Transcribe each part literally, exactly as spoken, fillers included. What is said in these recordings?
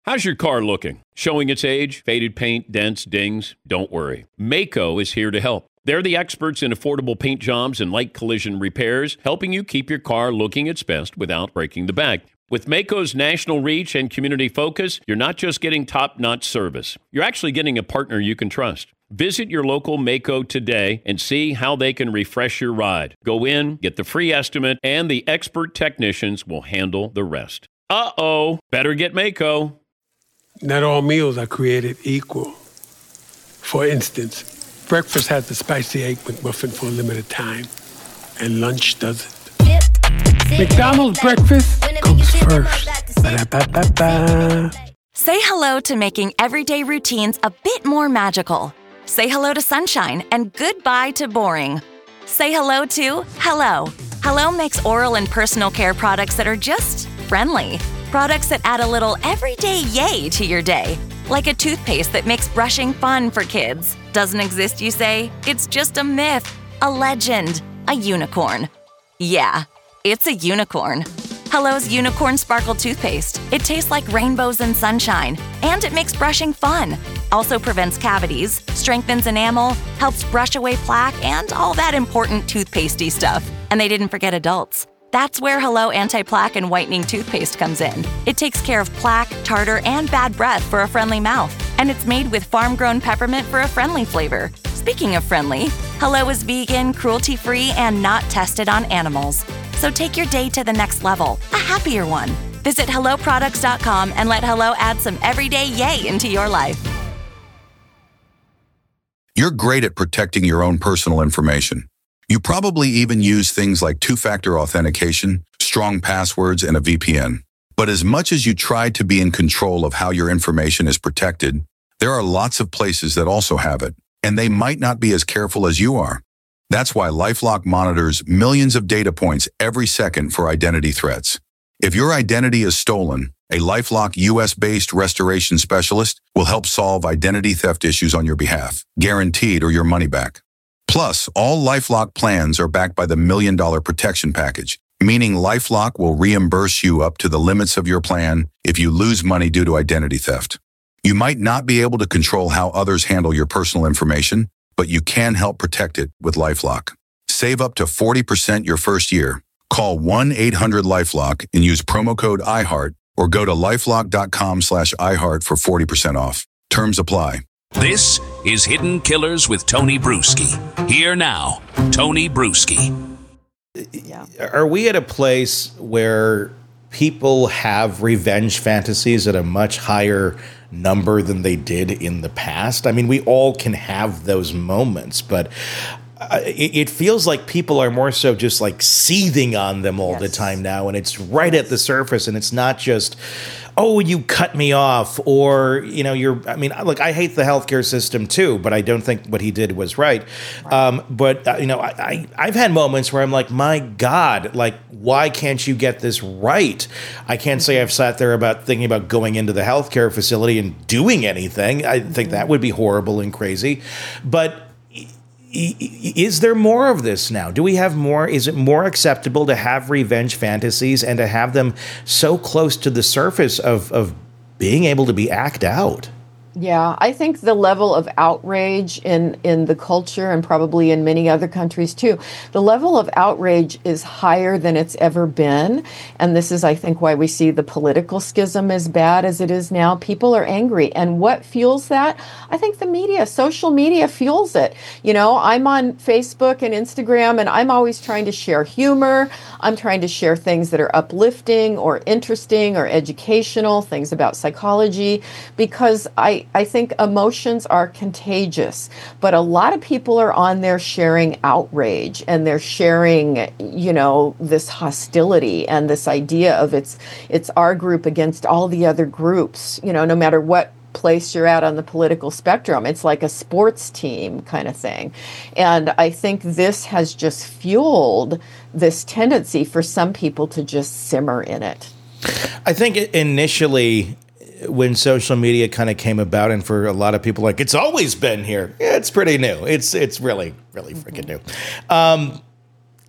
How's your car looking? Showing its age, faded paint, dents, dings? Don't worry. Maaco is here to help. They're the experts in affordable paint jobs and light collision repairs, helping you keep your car looking its best without breaking the bank. With Maaco's national reach and community focus, you're not just getting top-notch service. You're actually getting a partner you can trust. Visit your local Maaco today and see how they can refresh your ride. Go in, get the free estimate, and the expert technicians will handle the rest. Uh-oh, better get Maaco. Not all meals are created equal. For instance, breakfast has the spicy egg McMuffin for a limited time, and lunch doesn't. McDonald's breakfast comes first. Ba-da-ba-ba-ba. Say hello to making everyday routines a bit more magical. Say hello to sunshine and goodbye to boring. Say hello to Hello. Hello makes oral and personal care products that are just friendly. Products that add a little everyday yay to your day. Like a toothpaste that makes brushing fun for kids. Doesn't exist, you say? It's just a myth, a legend, a unicorn. Yeah, it's a unicorn. Hello's Unicorn Sparkle Toothpaste. It tastes like rainbows and sunshine, and it makes brushing fun. Also prevents cavities, strengthens enamel, helps brush away plaque, and all that important toothpastey stuff. And they didn't forget adults. That's where Hello Anti-Plaque and Whitening Toothpaste comes in. It takes care of plaque, tartar, and bad breath for a friendly mouth. And it's made with farm-grown peppermint for a friendly flavor. Speaking of friendly, Hello is vegan, cruelty-free, and not tested on animals. So take your day to the next level, a happier one. Visit hello products dot com and let Hello add some everyday yay into your life. You're great at protecting your own personal information. You probably even use things like two-factor authentication, strong passwords, and a V P N. But as much as you try to be in control of how your information is protected, there are lots of places that also have it, and they might not be as careful as you are. That's why LifeLock monitors millions of data points every second for identity threats. If your identity is stolen, a LifeLock U S-based restoration specialist will help solve identity theft issues on your behalf, guaranteed or your money back. Plus, all LifeLock plans are backed by the Million Dollar Protection Package, meaning LifeLock will reimburse you up to the limits of your plan if you lose money due to identity theft. You might not be able to control how others handle your personal information, but you can help protect it with LifeLock. Save up to forty percent your first year. Call one eight hundred LifeLock and use promo code iHeart or go to lifelock.com slash iHeart for forty percent off. Terms apply. This is Hidden Killers with Tony Bruschi. Here now, Tony Bruschi. Yeah. Are we at a place where people have revenge fantasies at a much higher number than they did in the past? I mean, we all can have those moments, but uh, it, it feels like people are more so just like seething on them all yes. the time now, and it's right yes. at the surface, and it's not just, oh, you cut me off, or, you know, you're, I mean, look, I hate the healthcare system too, but I don't think what he did was right. right. Um, but, uh, you know, I, I, I've had moments where I'm like, my God, like, why can't you get this right? I can't say I've sat there about thinking about going into the healthcare facility and doing anything. I think that would be horrible and crazy. But is there more of this now? Do we have more? Is it more acceptable to have revenge fantasies and to have them so close to the surface of, of being able to be acted out? Yeah, I think the level of outrage in, in the culture, and probably in many other countries too, the level of outrage is higher than it's ever been. And this is, I think, why we see the political schism as bad as it is now. People are angry. And what fuels that? I think the media, social media fuels it. You know, I'm on Facebook and Instagram, and I'm always trying to share humor. I'm trying to share things that are uplifting or interesting or educational, things about psychology, because I I think emotions are contagious, but a lot of people are on there sharing outrage, and they're sharing, you know, this hostility and this idea of it's it's our group against all the other groups, you know, no matter what place you're at on the political spectrum. It's like a sports team kind of thing. And I think this has just fueled this tendency for some people to just simmer in it. I think initially, when social media kind of came about, and for a lot of people, like, it's always been here. Yeah, it's pretty new. It's it's really, really freaking new. Um,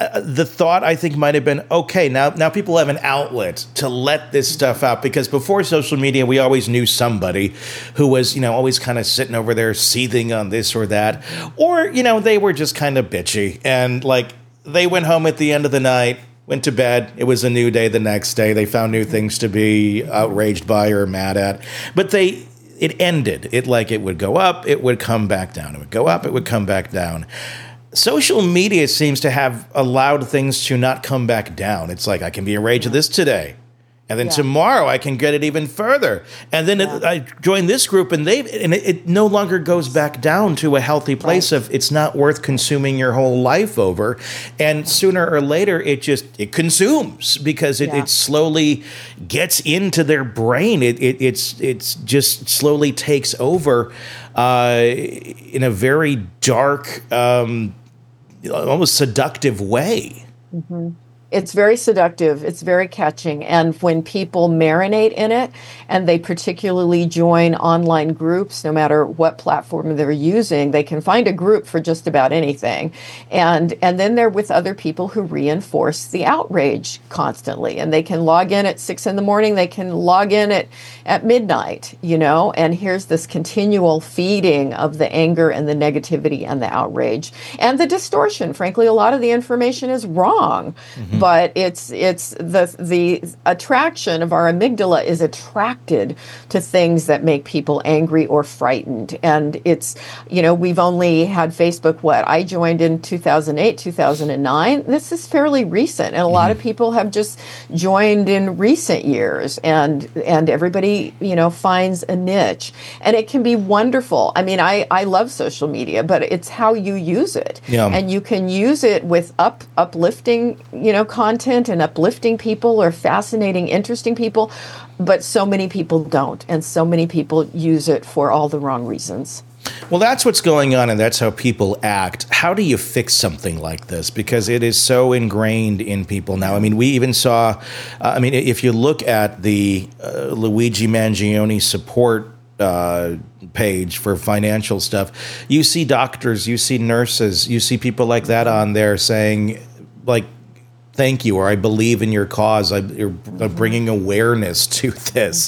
uh, the thought I think might have been, okay, now now people have an outlet to let this stuff out, because before social media, we always knew somebody who was, you know, always kind of sitting over there seething on this or that, or, you know, they were just kind of bitchy and like they went home at the end of the night, went to bed. It was a new day the next day. They found new things to be outraged by or mad at, but they it ended. It like it would go up, it would come back down. It would go up, it would come back down. Social media seems to have allowed things to not come back down. It's like, I can be enraged at this today, and then yeah. tomorrow I can get it even further. And then yeah. it, I join this group, and they and it, it no longer goes back down to a healthy place right. of it's not worth consuming your whole life over. And sooner or later, it just it consumes because it, yeah. it slowly gets into their brain. It, it it's it's just slowly takes over uh, in a very dark, um, almost seductive way. Mm-hmm. It's very seductive. It's very catching. And when people marinate in it, and they particularly join online groups, no matter what platform they're using, they can find a group for just about anything. And and then they're with other people who reinforce the outrage constantly. And they can log in at six in the morning. They can log in at, at midnight, you know, and here's this continual feeding of the anger and the negativity and the outrage and the distortion. Frankly, a lot of the information is wrong. Mm-hmm. But it's it's the the attraction of our amygdala is attracted to things that make people angry or frightened. And it's, you know, we've only had Facebook, what, I joined in two thousand eight, two thousand nine. This is fairly recent. And a lot of people have just joined in recent years. And and everybody, you know, finds a niche. And it can be wonderful. I mean, I, I love social media, but it's how you use it. Yeah. And you can use it with up uplifting, you know, content and uplifting people or fascinating, interesting people, but so many people don't, and so many people use it for all the wrong reasons. Well, that's what's going on, and that's how people act. How do you fix something like this? Because it is so ingrained in people now. I mean, we even saw, uh, I mean, if you look at the uh, Luigi Mangione support uh, page for financial stuff, you see doctors, you see nurses, you see people like that on there saying, like, thank you, or I believe in your cause. I, you're bringing awareness to this.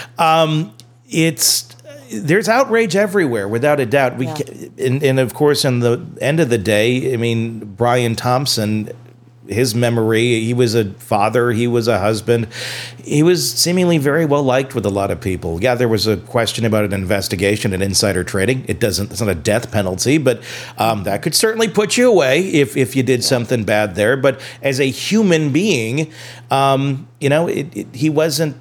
Um, it's there's outrage everywhere, without a doubt. We, yeah. and, and of course, in the end of the day, I mean, Brian Thompson, his memory, he was a father, he was a husband. He was seemingly very well liked with a lot of people. Yeah, there was a question about an investigation and insider trading. It doesn't, it's not a death penalty, but um, that could certainly put you away if, if you did something bad there. But as a human being, um, you know, it, it, he wasn't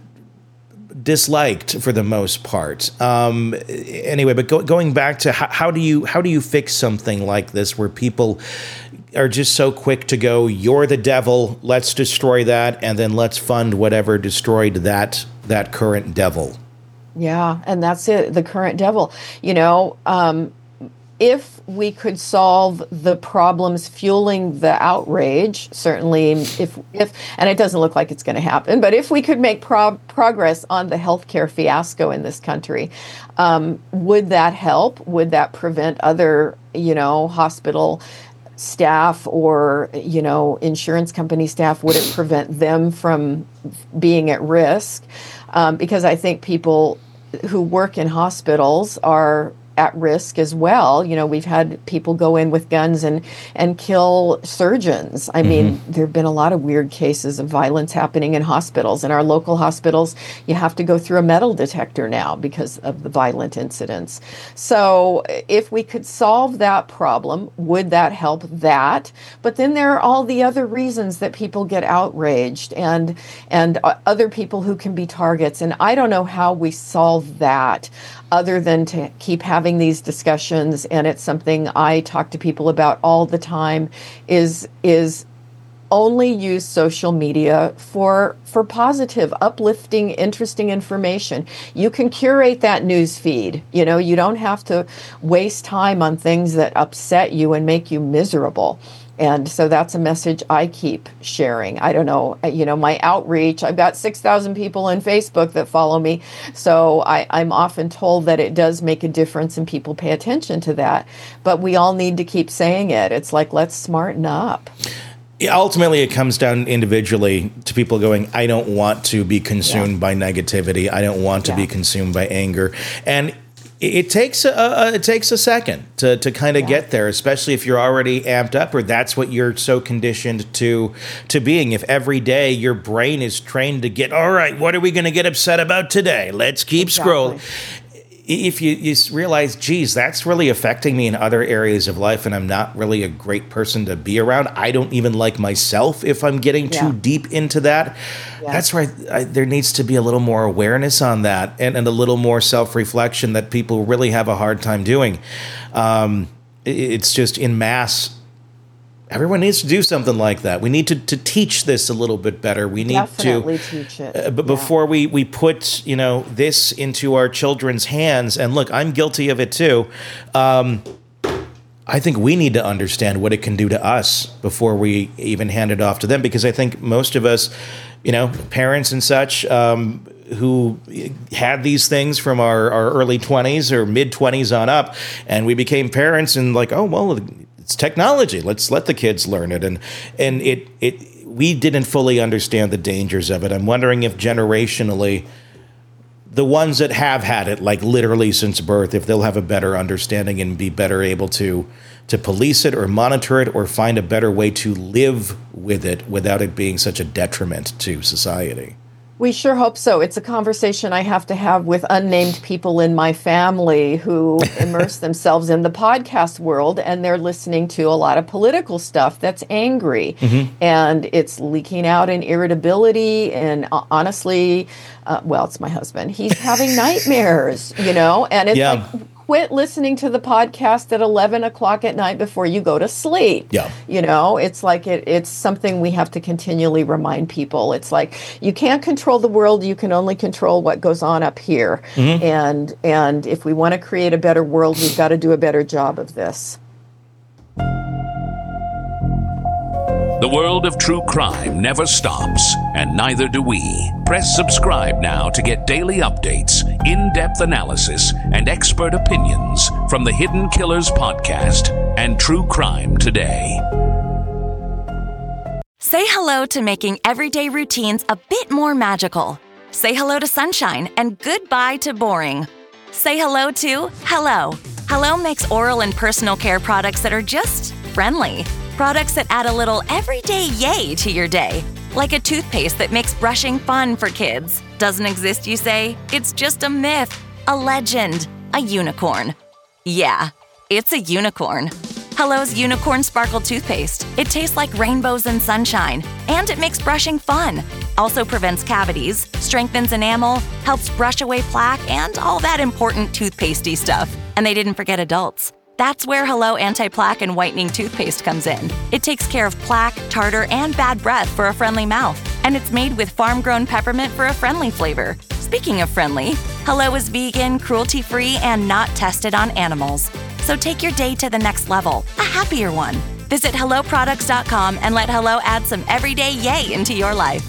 disliked for the most part. Um, anyway, but go, going back to how, how do you how do you fix something like this where people are just so quick to go, you're the devil, let's destroy that, and then let's fund whatever destroyed that that current devil. Yeah, and that's it, the current devil. You know, um, if we could solve the problems fueling the outrage, certainly if, if and it doesn't look like it's going to happen, but if we could make pro- progress on the healthcare fiasco in this country, um, would that help? Would that prevent other, you know, hospital staff or, you know, insurance company staff, would it prevent them from being at risk? Um, because I think people who work in hospitals are at risk as well. You know, we've had people go in with guns and, and kill surgeons. I mm-hmm. mean, there have been a lot of weird cases of violence happening in hospitals. In our local hospitals, you have to go through a metal detector now because of the violent incidents. So if we could solve that problem, would that help that? But then there are all the other reasons that people get outraged and, and other people who can be targets. And I don't know how we solve that other than to keep having these discussions. And it's something I talk to people about all the time, is is only use social media for for positive, uplifting, interesting information. You can curate that news feed. You know, you don't have to waste time on things that upset you and make you miserable. And so that's a message I keep sharing. I don't know, you know, my outreach, I've got six thousand people on Facebook that follow me. So I, I'm often told that it does make a difference and people pay attention to that. But we all need to keep saying it. It's like, let's smarten up. Ultimately, it comes down individually to people going, I don't want to be consumed yeah. by negativity. I don't want to yeah. be consumed by anger. And it takes a, a it takes a second to, to kind of yeah. get there, especially if you're already amped up or that's what you're so conditioned to to being. If every day your brain is trained to get, all right, what are we going to get upset about today? Let's keep exactly. scrolling. If you, you realize, geez, that's really affecting me in other areas of life and I'm not really a great person to be around. I don't even like myself if I'm getting yeah. too deep into that. Yeah. That's where I, I, there needs to be a little more awareness on that and, and a little more self-reflection that people really have a hard time doing. Um, it, it's just in mass. Everyone needs to do something like that. We need to, to teach this a little bit better. We need Definitely to teach it. Uh, but yeah. before we, we put, you know, this into our children's hands, and look, I'm guilty of it too. Um, I think we need to understand what it can do to us before we even hand it off to them, because I think most of us, you know, parents and such, um, who had these things from our, our early twenties or mid twenties on up, and we became parents and like, oh, well, it's technology. Let's let the kids learn it. And and it it we didn't fully understand the dangers of it. I'm wondering if generationally, the ones that have had it, like literally since birth, if they'll have a better understanding and be better able to to police it or monitor it or find a better way to live with it without it being such a detriment to society. We sure hope so. It's a conversation I have to have with unnamed people in my family who immerse themselves in the podcast world, and they're listening to a lot of political stuff that's angry. Mm-hmm. And it's leaking out in irritability. And uh, honestly, uh, well, it's my husband. He's having nightmares, you know, and it's yeah. like, quit listening to the podcast at eleven o'clock at night before you go to sleep. Yeah. You know, it's like it, it's something we have to continually remind people. It's like you can't control the world. You can only control what goes on up here. Mm-hmm. And and if we want to create a better world, we've got to do a better job of this. The world of true crime never stops, and neither do we. Press subscribe now to get daily updates, in-depth analysis, and expert opinions from the Hidden Killers podcast and True Crime Today. Say hello to making everyday routines a bit more magical. Say hello to sunshine and goodbye to boring. Say hello to Hello. Hello makes oral and personal care products that are just friendly. Products that add a little everyday yay to your day. Like a toothpaste that makes brushing fun for kids. Doesn't exist, you say? It's just a myth, a legend, a unicorn. Yeah, it's a unicorn. Hello's Unicorn Sparkle Toothpaste. It tastes like rainbows and sunshine, and it makes brushing fun. Also prevents cavities, strengthens enamel, helps brush away plaque, and all that important toothpastey stuff. And they didn't forget adults. That's where Hello Anti-Plaque and Whitening Toothpaste comes in. It takes care of plaque, tartar, and bad breath for a friendly mouth. And it's made with farm-grown peppermint for a friendly flavor. Speaking of friendly, Hello is vegan, cruelty-free, and not tested on animals. So take your day to the next level, a happier one. Visit hello products dot com and let Hello add some everyday yay into your life.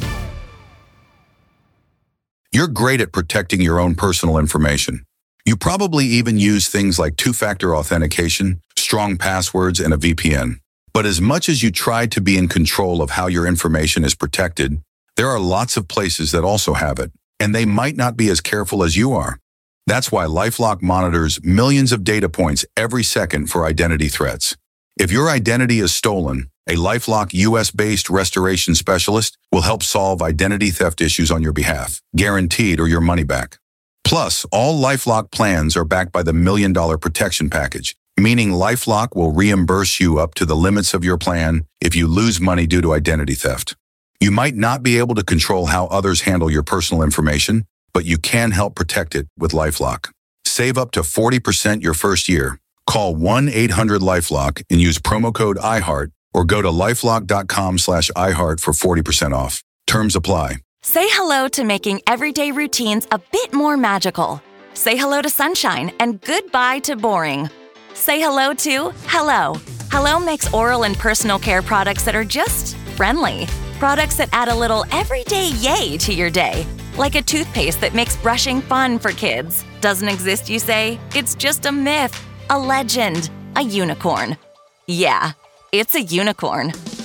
You're great at protecting your own personal information. You probably even use things like two-factor authentication, strong passwords, and a V P N. But as much as you try to be in control of how your information is protected, there are lots of places that also have it, and they might not be as careful as you are. That's why LifeLock monitors millions of data points every second for identity threats. If your identity is stolen, a LifeLock U S-based restoration specialist will help solve identity theft issues on your behalf, guaranteed or your money back. Plus, all LifeLock plans are backed by the Million Dollar Protection Package, meaning LifeLock will reimburse you up to the limits of your plan if you lose money due to identity theft. You might not be able to control how others handle your personal information, but you can help protect it with LifeLock. Save up to forty percent your first year. Call one eight hundred LifeLock and use promo code iHeart or go to lifelock dot com slash iHeart for forty percent off. Terms apply. Say hello to making everyday routines a bit more magical. Say hello to sunshine and goodbye to boring. Say hello to Hello. Hello makes oral and personal care products that are just friendly. Products that add a little everyday yay to your day. Like a toothpaste that makes brushing fun for kids. Doesn't exist, you say? It's just a myth, a legend, a unicorn. Yeah, it's a unicorn.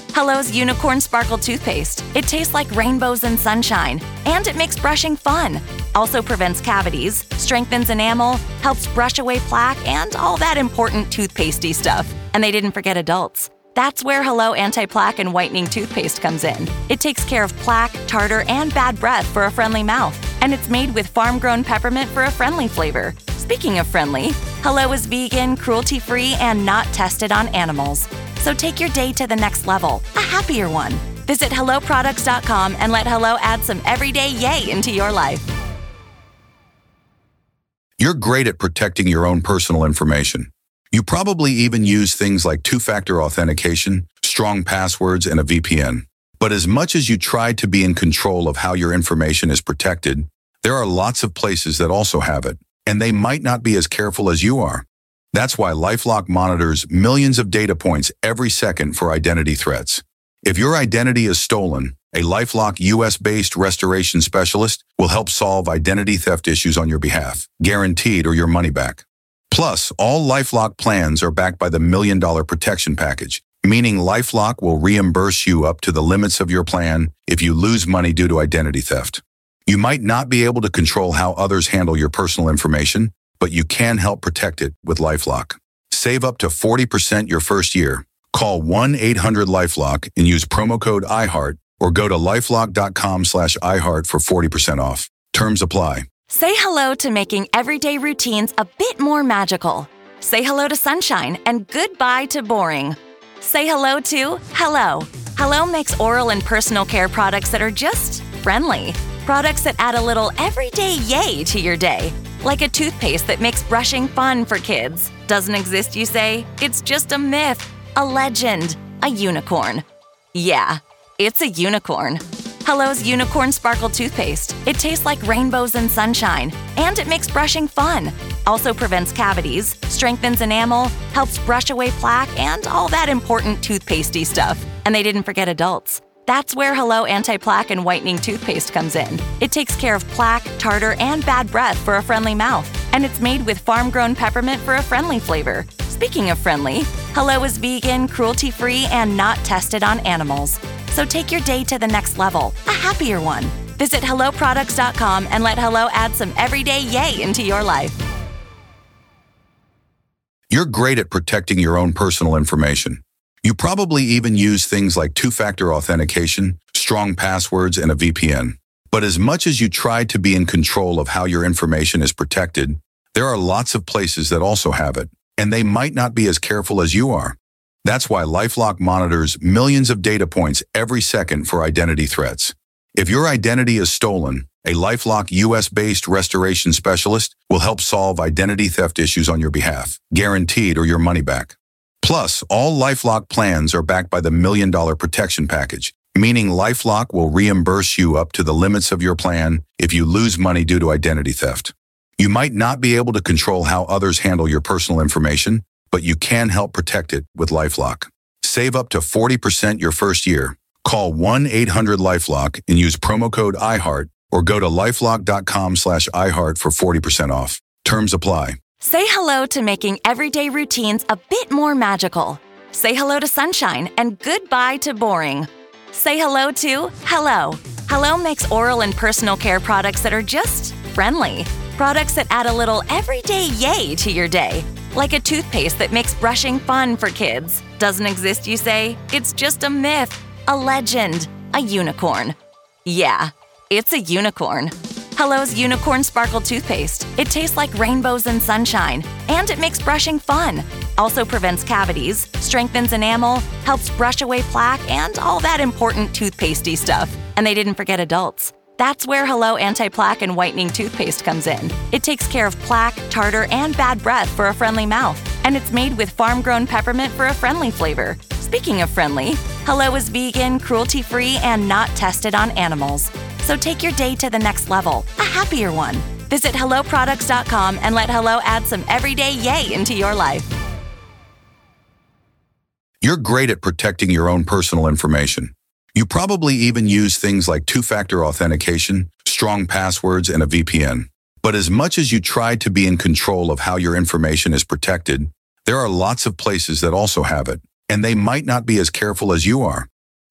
Hello's Unicorn Sparkle Toothpaste. It tastes like rainbows and sunshine, and it makes brushing fun. Also prevents cavities, strengthens enamel, helps brush away plaque, and all that important toothpastey stuff. And they didn't forget adults. That's where Hello Anti-Plaque and Whitening Toothpaste comes in. It takes care of plaque, tartar, and bad breath for a friendly mouth. And it's made with farm-grown peppermint for a friendly flavor. Speaking of friendly, Hello is vegan, cruelty-free, and not tested on animals. So take your day to the next level, a happier one. Visit hello products dot com and let Hello add some everyday yay into your life. You're great at protecting your own personal information. You probably even use things like two-factor authentication, strong passwords, and a V P N. But as much as you try to be in control of how your information is protected, there are lots of places that also have it, and they might not be as careful as you are. That's why LifeLock monitors millions of data points every second for identity threats. If your identity is stolen, a LifeLock U S-based restoration specialist will help solve identity theft issues on your behalf, guaranteed or your money back. Plus, all LifeLock plans are backed by the Million Dollar Protection Package, meaning LifeLock will reimburse you up to the limits of your plan if you lose money due to identity theft. You might not be able to control how others handle your personal information, but you can help protect it with LifeLock. Save up to forty percent your first year. Call one eight hundred LifeLock and use promo code I heart or go to lifelock dot com slash I heart for forty percent off. Terms apply. Say hello to making everyday routines a bit more magical. Say hello to sunshine and goodbye to boring. Say hello to Hello. Hello makes oral and personal care products that are just friendly. Products that add a little everyday yay to your day. Like a toothpaste that makes brushing fun for kids. Doesn't exist, you say? It's just a myth, a legend, a unicorn. Yeah, it's a unicorn. Hello's Unicorn Sparkle Toothpaste. It tastes like rainbows and sunshine, and it makes brushing fun. Also prevents cavities, strengthens enamel, helps brush away plaque, and all that important toothpastey stuff. And they didn't forget adults. That's where Hello Anti-Plaque and Whitening Toothpaste comes in. It takes care of plaque, tartar, and bad breath for a friendly mouth. And it's made with farm-grown peppermint for a friendly flavor. Speaking of friendly, Hello is vegan, cruelty-free, and not tested on animals. So take your day to the next level, a happier one. Visit hello products dot com and let Hello add some everyday yay into your life. You're great at protecting your own personal information. You probably even use things like two-factor authentication, strong passwords, and a V P N. But as much as you try to be in control of how your information is protected, there are lots of places that also have it, and they might not be as careful as you are. That's why LifeLock monitors millions of data points every second for identity threats. If your identity is stolen, a LifeLock U S-based restoration specialist will help solve identity theft issues on your behalf, guaranteed or your money back. Plus, all LifeLock plans are backed by the Million Dollar Protection Package, meaning LifeLock will reimburse you up to the limits of your plan if you lose money due to identity theft. You might not be able to control how others handle your personal information, but you can help protect it with LifeLock. Save up to forty percent your first year. Call one eight hundred LifeLock and use promo code I heart or go to lifelock dot com slash I heart for forty percent off. Terms apply. Say hello to making everyday routines a bit more magical. Say hello to sunshine and goodbye to boring. Say hello to Hello. Hello makes oral and personal care products that are just friendly. Products that add a little everyday yay to your day. Like a toothpaste that makes brushing fun for kids. Doesn't exist, you say? It's just a myth, a legend, a unicorn. Yeah, it's a unicorn. Hello's Unicorn Sparkle Toothpaste. It tastes like rainbows and sunshine, and it makes brushing fun. Also prevents cavities, strengthens enamel, helps brush away plaque, and all that important toothpastey stuff. And they didn't forget adults. That's where Hello Anti-Plaque and Whitening Toothpaste comes in. It takes care of plaque, tartar, and bad breath for a friendly mouth. And it's made with farm-grown peppermint for a friendly flavor. Speaking of friendly, Hello is vegan, cruelty-free, and not tested on animals. So take your day to the next level, a happier one. Visit hello products dot com and let Hello add some everyday yay into your life. You're great at protecting your own personal information. You probably even use things like two-factor authentication, strong passwords, and a V P N. But as much as you try to be in control of how your information is protected, there are lots of places that also have it, and they might not be as careful as you are.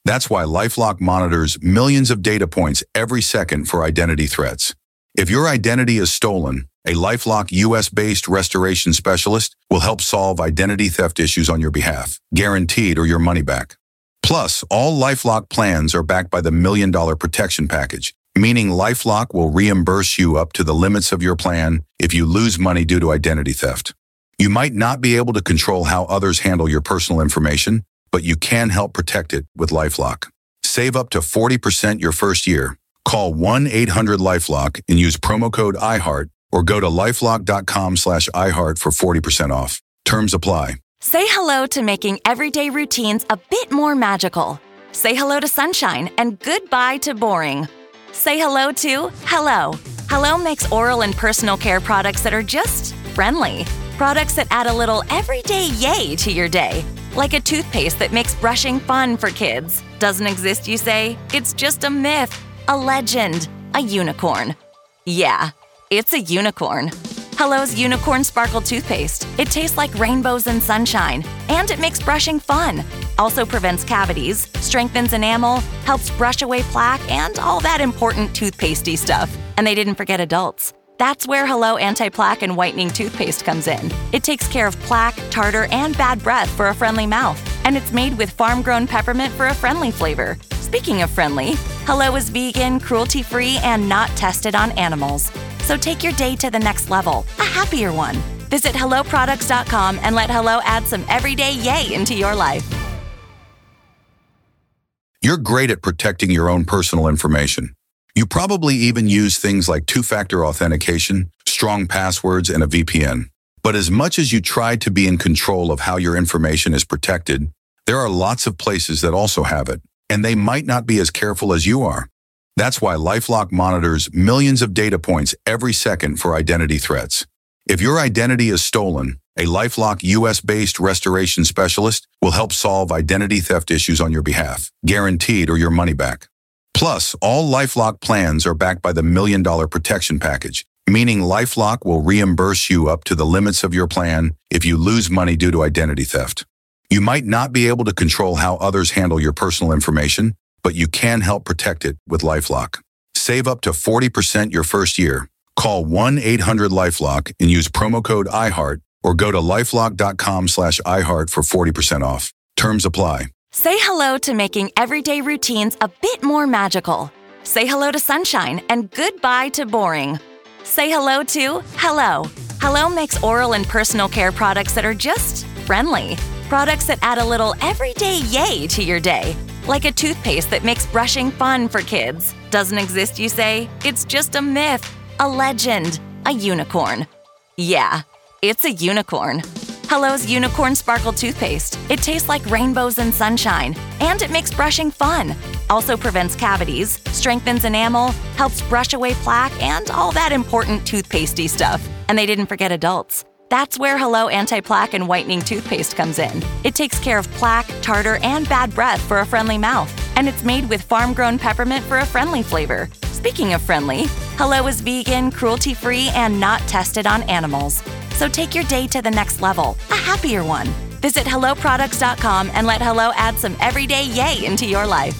That's why LifeLock monitors millions of data points every second for identity threats. If your identity is stolen, a LifeLock U S-based restoration specialist will help solve identity theft issues on your behalf, guaranteed or your money back. Plus, all LifeLock plans are backed by the Million Dollar Protection Package, meaning LifeLock will reimburse you up to the limits of your plan if you lose money due to identity theft. You might not be able to control how others handle your personal information, but you can help protect it with LifeLock. Save up to forty percent your first year. Call one eight hundred LifeLock and use promo code iHeart or go to lifelock.com slash iHeart for forty percent off. Terms apply. Say hello to making everyday routines a bit more magical. Say hello to sunshine and goodbye to boring. Say hello to hello. Hello makes oral and personal care products that are just friendly. Products that add a little everyday yay to your day. Like a toothpaste that makes brushing fun for kids. Doesn't exist, you say? It's just a myth, a legend, a unicorn. Yeah, it's a unicorn. Hello's Unicorn Sparkle Toothpaste. It tastes like rainbows and sunshine, and it makes brushing fun. Also prevents cavities, strengthens enamel, helps brush away plaque, and all that important toothpastey stuff. And they didn't forget adults. That's where Hello Anti-Plaque and Whitening Toothpaste comes in. It takes care of plaque, tartar, and bad breath for a friendly mouth. And it's made with farm-grown peppermint for a friendly flavor. Speaking of friendly, Hello is vegan, cruelty-free, and not tested on animals. So take your day to the next level, a happier one. Visit hello products dot com and let Hello add some everyday yay into your life. You're great at protecting your own personal information. You probably even use things like two-factor authentication, strong passwords, and a V P N. But as much as you try to be in control of how your information is protected, there are lots of places that also have it, and they might not be as careful as you are. That's why LifeLock monitors millions of data points every second for identity threats. If your identity is stolen, a LifeLock U S-based restoration specialist will help solve identity theft issues on your behalf, guaranteed or your money back. Plus, all LifeLock plans are backed by the Million Dollar Protection Package, meaning LifeLock will reimburse you up to the limits of your plan if you lose money due to identity theft. You might not be able to control how others handle your personal information, but you can help protect it with LifeLock. Save up to forty percent your first year. Call one eight hundred LifeLock and use promo code iHeart or go to lifelock.com slash iHeart for forty percent off. Terms apply. Say hello to making everyday routines a bit more magical. Say hello to sunshine and goodbye to boring. Say hello to hello. Hello makes oral and personal care products that are just friendly. Products that add a little everyday yay to your day. Like a toothpaste that makes brushing fun for kids. Doesn't exist, you say? It's just a myth, a legend, a unicorn. Yeah, it's a unicorn. Hello's Unicorn Sparkle Toothpaste. It tastes like rainbows and sunshine, and it makes brushing fun. Also prevents cavities, strengthens enamel, helps brush away plaque, and all that important toothpastey stuff. And they didn't forget adults. That's where Hello Anti-Plaque and Whitening Toothpaste comes in. It takes care of plaque, tartar, and bad breath for a friendly mouth. And it's made with farm-grown peppermint for a friendly flavor. Speaking of friendly, Hello is vegan, cruelty-free, and not tested on animals. So take your day to the next level, a happier one. Visit hello products dot com and let Hello add some everyday yay into your life.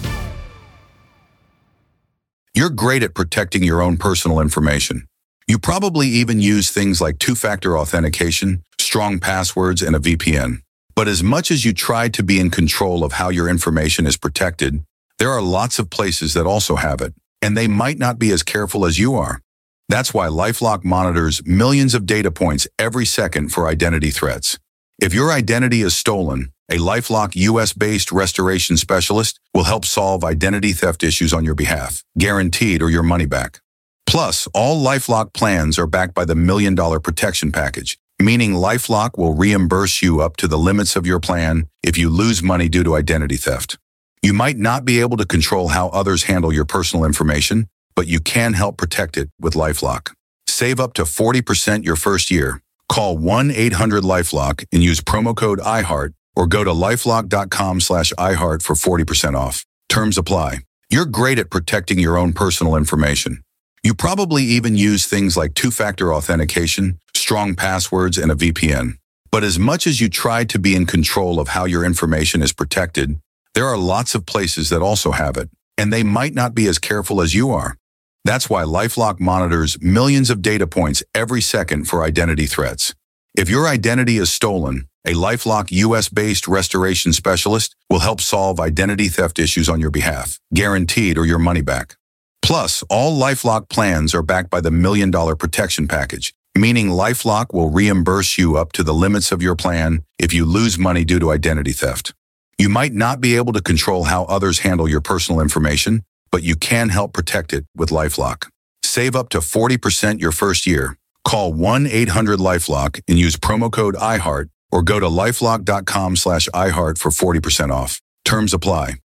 You're great at protecting your own personal information. You probably even use things like two-factor authentication, strong passwords, and a V P N. But as much as you try to be in control of how your information is protected, there are lots of places that also have it, and they might not be as careful as you are. That's why LifeLock monitors millions of data points every second for identity threats. If your identity is stolen, a LifeLock U S-based restoration specialist will help solve identity theft issues on your behalf, guaranteed or your money back. Plus, all LifeLock plans are backed by the Million Dollar Protection Package, meaning LifeLock will reimburse you up to the limits of your plan if you lose money due to identity theft. You might not be able to control how others handle your personal information, but you can help protect it with LifeLock. Save up to forty percent your first year. Call one eight hundred LifeLock and use promo code iHeart or go to lifelock.com slash iHeart for forty percent off. Terms apply. You're great at protecting your own personal information. You probably even use things like two-factor authentication, strong passwords, and a V P N. But as much as you try to be in control of how your information is protected, There are lots of places that also have it, and they might not be as careful as you are. That's why LifeLock monitors millions of data points every second for identity threats. If your identity is stolen, a LifeLock U S-based restoration specialist will help solve identity theft issues on your behalf, guaranteed or your money back. Plus, all LifeLock plans are backed by the Million Dollar Protection Package, meaning LifeLock will reimburse you up to the limits of your plan if you lose money due to identity theft. You might not be able to control how others handle your personal information, but you can help protect it with LifeLock. Save up to forty percent your first year. Call one eight hundred LifeLock and use promo code iHeart or go to lifelock dot com slash iHeart for forty percent off. Terms apply.